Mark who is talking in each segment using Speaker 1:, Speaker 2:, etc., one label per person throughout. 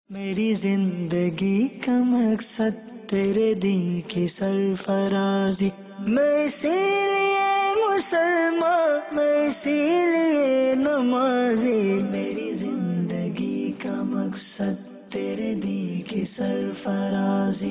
Speaker 1: میری زندگی کا مقصد تیرے دین کی سرفرازی، میں اسی لیے مسلمان، میں اسی لیے نمازی، میری زندگی کا مقصد تیرے دین کی سرفرازی۔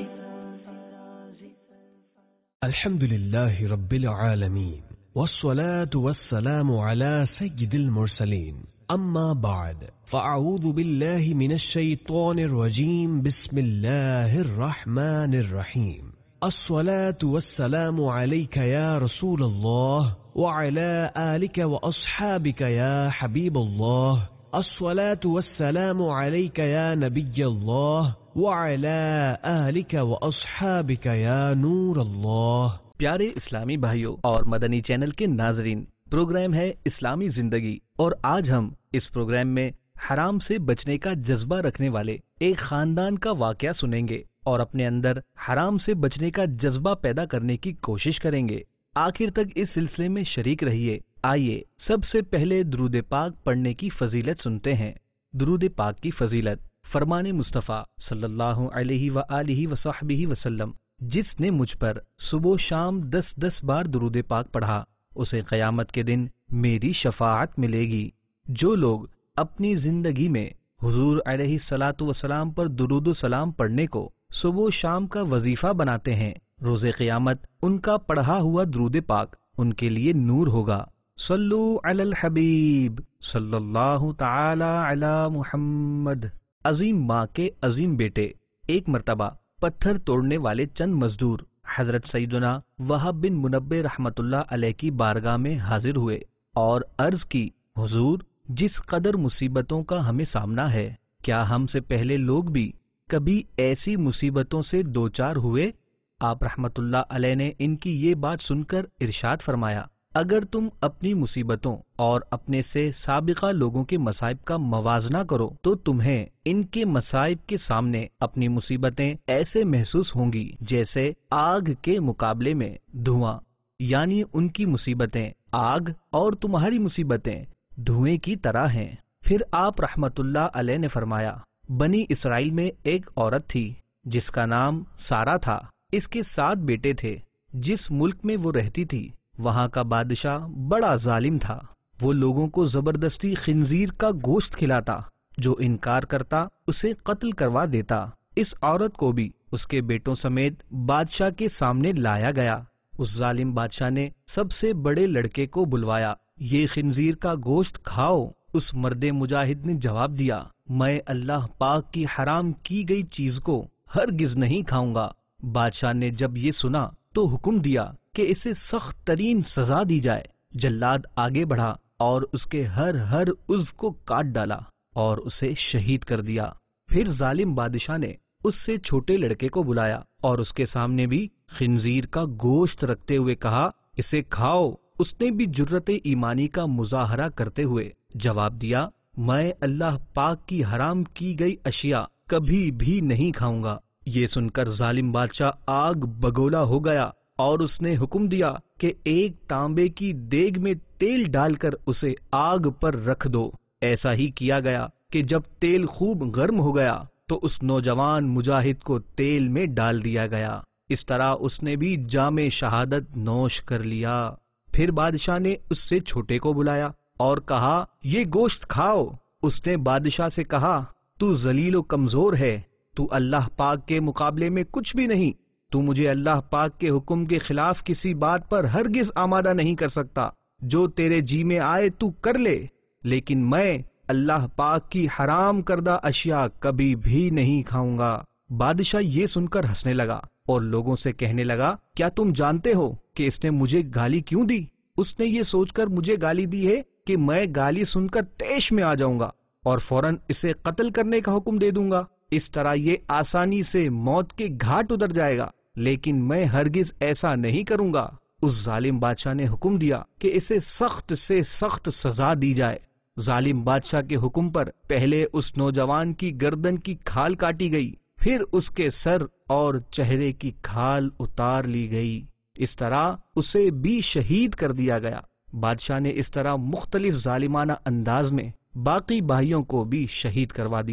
Speaker 2: الحمد لله رب العالمين والصلاة والسلام على سيد المرسلين، أما بعد فأعوذ بالله من الشيطان الرجيم، بسم الله الرحمن الرحيم، الصلاة والسلام عليك يا رسول الله وعلى آلك وأصحابك يا حبيب الله، الصلاة والسلام عليك يا نبي الله وعلى آلك وأصحابك يا نور الله۔
Speaker 3: پیارے اسلامی بھائیوں اور مدنی چینل کے ناظرین، پروگرام ہے اسلامی زندگی، اور آج ہم اس پروگرام میں حرام سے بچنے کا جذبہ رکھنے والے ایک خاندان کا واقعہ سنیں گے اور اپنے اندر حرام سے بچنے کا جذبہ پیدا کرنے کی کوشش کریں گے۔ آخر تک اس سلسلے میں شریک رہیے۔ آئیے سب سے پہلے درود پاک پڑھنے کی فضیلت سنتے ہیں۔ درود پاک کی فضیلت، فرمان مصطفیٰ صلی اللہ علیہ وآلہ وصحبہ وسلم، جس نے مجھ پر صبح و شام 10 بار درود پاک پڑھا، اسے قیامت کے دن میری شفاعت ملے گی۔ جو لوگ اپنی زندگی میں حضور علیہ الصلاۃ والسلام پر درود و سلام پڑھنے کو صبح و شام کا وظیفہ بناتے ہیں، روز قیامت ان کا پڑھا ہوا درود پاک ان کے لیے نور ہوگا۔ صلو علی الحبیب صلی اللہ تعالی علی محمد۔ عظیم ماں کے عظیم بیٹے، ایک مرتبہ پتھر توڑنے والے چند مزدور حضرت سیدنا وہب بن منبہ رحمۃ اللہ علیہ کی بارگاہ میں حاضر ہوئے اور عرض کی، حضور، جس قدر مصیبتوں کا ہمیں سامنا ہے، کیا ہم سے پہلے لوگ بھی کبھی ایسی مصیبتوں سے دوچار ہوئے؟ آپ رحمۃ اللہ علیہ نے ان کی یہ بات سن کر ارشاد فرمایا، اگر تم اپنی مصیبتوں اور اپنے سے سابقہ لوگوں کے مصائب کا موازنہ کرو تو تمہیں ان کے مصائب کے سامنے اپنی مصیبتیں ایسے محسوس ہوں گی جیسے آگ کے مقابلے میں دھواں، یعنی ان کی مصیبتیں آگ اور تمہاری مصیبتیں دھوئیں کی طرح ہیں۔ پھر آپ رحمت اللہ علیہ نے فرمایا، بنی اسرائیل میں ایک عورت تھی جس کا نام سارا تھا، اس کے 7 بیٹے تھے۔ جس ملک میں وہ رہتی تھی وہاں کا بادشاہ بڑا ظالم تھا، وہ لوگوں کو زبردستی خنزیر کا گوشت کھلاتا، جو انکار کرتا اسے قتل کروا دیتا۔ اس عورت کو بھی اس کے بیٹوں سمیت بادشاہ کے سامنے لایا گیا۔ اس ظالم بادشاہ نے سب سے بڑے لڑکے کو بلوایا، یہ خنزیر کا گوشت کھاؤ۔ اس مرد مجاہد نے جواب دیا، میں اللہ پاک کی حرام کی گئی چیز کو ہرگز نہیں کھاؤں گا۔ بادشاہ نے جب یہ سنا تو حکم دیا کہ اسے سخت ترین سزا دی جائے۔ جلاد آگے بڑھا اور اس کے ہر عضو کو کاٹ ڈالا اور اسے شہید کر دیا۔ پھر ظالم بادشاہ نے اس سے چھوٹے لڑکے کو بلایا اور اس کے سامنے بھی خنزیر کا گوشت رکھتے ہوئے کہا، اسے کھاؤ۔ اس نے بھی جرت ایمانی کا مظاہرہ کرتے ہوئے جواب دیا، میں اللہ پاک کی حرام کی گئی اشیاء کبھی بھی نہیں کھاؤں گا۔ یہ سن کر ظالم بادشاہ آگ بگولا ہو گیا اور اس نے حکم دیا کہ ایک تانبے کی دیگ میں تیل ڈال کر اسے آگ پر رکھ دو۔ ایسا ہی کیا گیا کہ جب تیل خوب گرم ہو گیا تو اس نوجوان مجاہد کو تیل میں ڈال دیا گیا۔ اس طرح اس نے بھی جام شہادت نوش کر لیا۔ پھر بادشاہ نے اس سے چھوٹے کو بلایا اور کہا، یہ گوشت کھاؤ۔ اس نے بادشاہ سے کہا، تو ذلیل و کمزور ہے، تو اللہ پاک کے مقابلے میں کچھ بھی نہیں، تو مجھے اللہ پاک کے حکم کے خلاف کسی بات پر ہرگز آمادہ نہیں کر سکتا، جو تیرے جی میں آئے تو کر لے، لیکن میں اللہ پاک کی حرام کردہ اشیاء کبھی بھی نہیں کھاؤں گا۔ بادشاہ یہ سن کر ہنسنے لگا اور لوگوں سے کہنے لگا، کیا تم جانتے ہو کہ اس نے مجھے گالی کیوں دی؟ اس نے یہ سوچ کر مجھے گالی دی ہے کہ میں گالی سن کر طیش میں آ جاؤں گا اور فوراً اسے قتل کرنے کا حکم دے دوں گا، اس طرح یہ آسانی سے موت کے گھاٹ اتر جائے گا، لیکن میں ہرگز ایسا نہیں کروں گا۔ اس ظالم بادشاہ نے حکم دیا کہ اسے سخت سے سخت سزا دی جائے۔ ظالم بادشاہ کے حکم پر پہلے اس نوجوان کی گردن کی کھال کاٹی گئی، پھر اس کے سر اور چہرے کی کھال اتار لی گئی، اس طرح اسے بھی شہید کر دیا گیا۔ بادشاہ نے اس طرح مختلف ظالمانہ انداز میں باقی بھائیوں کو بھی شہید کروا دیا۔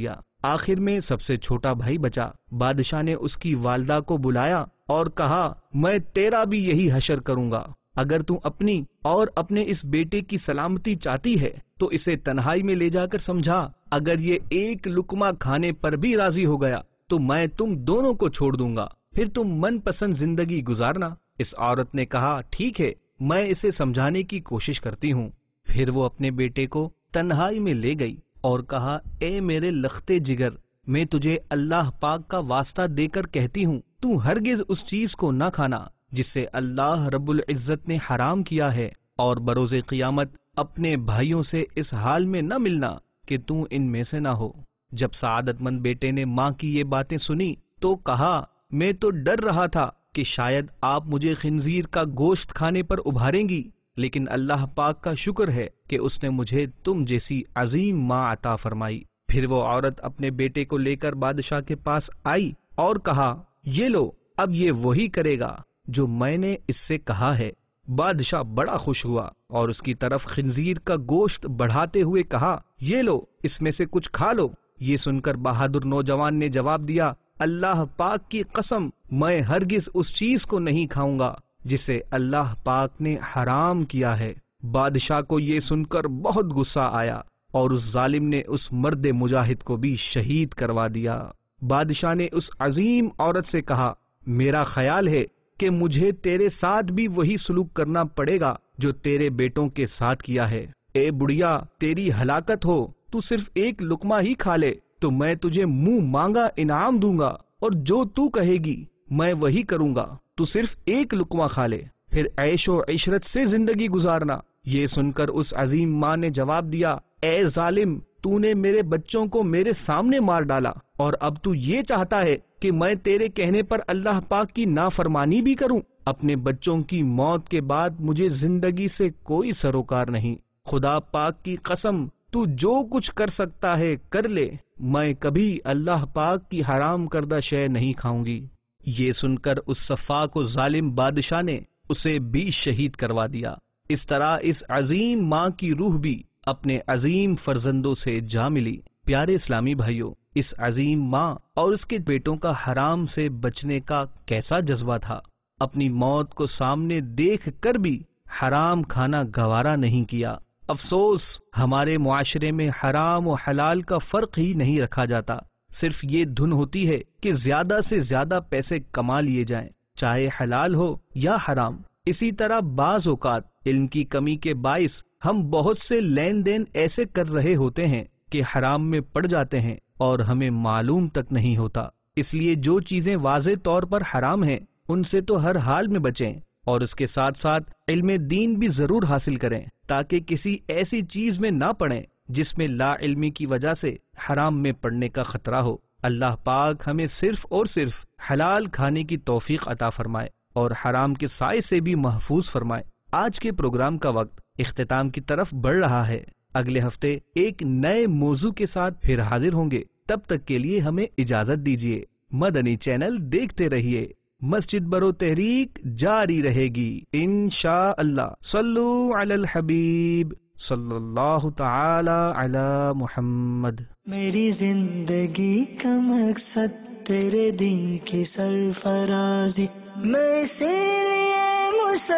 Speaker 3: آخر میں سب سے چھوٹا بھائی بچا۔ بادشاہ نے اس کی والدہ کو بلایا اور کہا میں تیرا بھی یہی حشر کروں گا۔ اگر تو اپنی اور اپنے اس بیٹے کی سلامتی چاہتی ہے تو اسے تنہائی میں لے جا کر سمجھا۔ اگر یہ ایک لقمہ کھانے پر بھی راضی ہو گیا تو میں تم دونوں کو چھوڑ دوں گا، پھر تم من پسند زندگی گزارنا۔ اس عورت نے کہا ٹھیک ہے، میں اسے سمجھانے کی کوشش کرتی ہوں۔ پھر وہ اپنے بیٹے کو تنہائی میں لے گئی اور کہا اے میرے لختے جگر، میں تجھے اللہ پاک کا واسطہ دے کر کہتی ہوں تو ہرگز اس چیز کو نہ کھانا جسے اللہ رب العزت نے حرام کیا ہے، اور بروز قیامت اپنے بھائیوں سے اس حال میں نہ ملنا کہ تو ان میں سے نہ ہو۔ جب سعادت مند بیٹے نے ماں کی یہ باتیں سنی تو کہا میں تو ڈر رہا تھا کہ شاید آپ مجھے خنزیر کا گوشت کھانے پر ابھاریں گی، لیکن اللہ پاک کا شکر ہے کہ اس نے مجھے تم جیسی عظیم ماں عطا فرمائی۔ پھر وہ عورت اپنے بیٹے کو لے کر بادشاہ کے پاس آئی اور کہا یہ لو، اب یہ وہی کرے گا جو میں نے اس سے کہا ہے۔ بادشاہ بڑا خوش ہوا اور اس کی طرف خنزیر کا گوشت بڑھاتے ہوئے کہا یہ لو، اس میں سے کچھ کھا لو۔ یہ سن کر بہادر نوجوان نے جواب دیا اللہ پاک کی قسم، میں ہرگز اس چیز کو نہیں کھاؤں گا جسے اللہ پاک نے حرام کیا ہے۔ بادشاہ کو یہ سن کر بہت غصہ آیا اور اس ظالم نے اس مرد مجاہد کو بھی شہید کروا دیا۔ بادشاہ نے اس عظیم عورت سے کہا میرا خیال ہے کہ مجھے تیرے ساتھ بھی وہی سلوک کرنا پڑے گا جو تیرے بیٹوں کے ساتھ کیا ہے۔ اے بڑھیا، تیری ہلاکت ہو، تو صرف ایک لقمہ ہی کھا لے تو میں تجھے منہ مانگا انعام دوں گا، اور جو تو کہے گی میں وہی کروں گا۔ تو صرف ایک لقمہ کھا لے، پھر عیش و عشرت سے زندگی گزارنا۔ یہ سن کر اس عظیم ماں نے جواب دیا اے ظالم، تو نے میرے بچوں کو میرے سامنے مار ڈالا، اور اب تو یہ چاہتا ہے کہ میں تیرے کہنے پر اللہ پاک کی نافرمانی بھی کروں۔ اپنے بچوں کی موت کے بعد مجھے زندگی سے کوئی سروکار نہیں۔ خدا پاک کی قسم، تو جو کچھ کر سکتا ہے کر لے، میں کبھی اللہ پاک کی حرام کردہ شے نہیں کھاؤں گی۔ یہ سن کر اس سفاک و ظالم بادشاہ نے اسے بھی شہید کروا دیا۔ اس طرح اس عظیم ماں کی روح بھی اپنے عظیم فرزندوں سے جا ملی۔ پیارے اسلامی بھائیوں، اس عظیم ماں اور اس کے بیٹوں کا حرام سے بچنے کا کیسا جذبہ تھا۔ اپنی موت کو سامنے دیکھ کر بھی حرام کھانا گوارا نہیں کیا۔ افسوس، ہمارے معاشرے میں حرام و حلال کا فرق ہی نہیں رکھا جاتا، صرف یہ دھن ہوتی ہے کہ زیادہ سے زیادہ پیسے کما لیے جائیں، چاہے حلال ہو یا حرام۔ اسی طرح بعض اوقات علم کی کمی کے باعث ہم بہت سے لین دین ایسے کر رہے ہوتے ہیں کہ حرام میں پڑ جاتے ہیں اور ہمیں معلوم تک نہیں ہوتا۔ اس لیے جو چیزیں واضح طور پر حرام ہیں ان سے تو ہر حال میں بچیں، اور اس کے ساتھ ساتھ علم دین بھی ضرور حاصل کریں تاکہ کسی ایسی چیز میں نہ پڑیں جس میں لا علمی کی وجہ سے حرام میں پڑنے کا خطرہ ہو۔ اللہ پاک ہمیں صرف اور صرف حلال کھانے کی توفیق عطا فرمائے اور حرام کے سائے سے بھی محفوظ فرمائے۔ آج کے پروگرام کا وقت اختتام کی طرف بڑھ رہا ہے۔ اگلے ہفتے ایک نئے موضوع کے ساتھ پھر حاضر ہوں گے، تب تک کے لیے ہمیں اجازت دیجیے۔ مدنی چینل دیکھتے رہیے، مسجد برو تحریک جاری رہے گی انشاءاللہ۔ صلو علی الحبیب صلی اللہ تعالی علی محمد۔
Speaker 1: میری زندگی کا مقصد تیرے دین کی سرفرازی، میں اسی لیے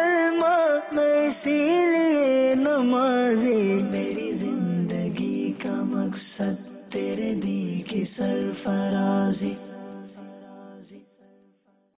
Speaker 1: مسلمان، میں اسی لیے نمازی۔ میری زندگی کا مقصد تیرے دین کی سرفرازی۔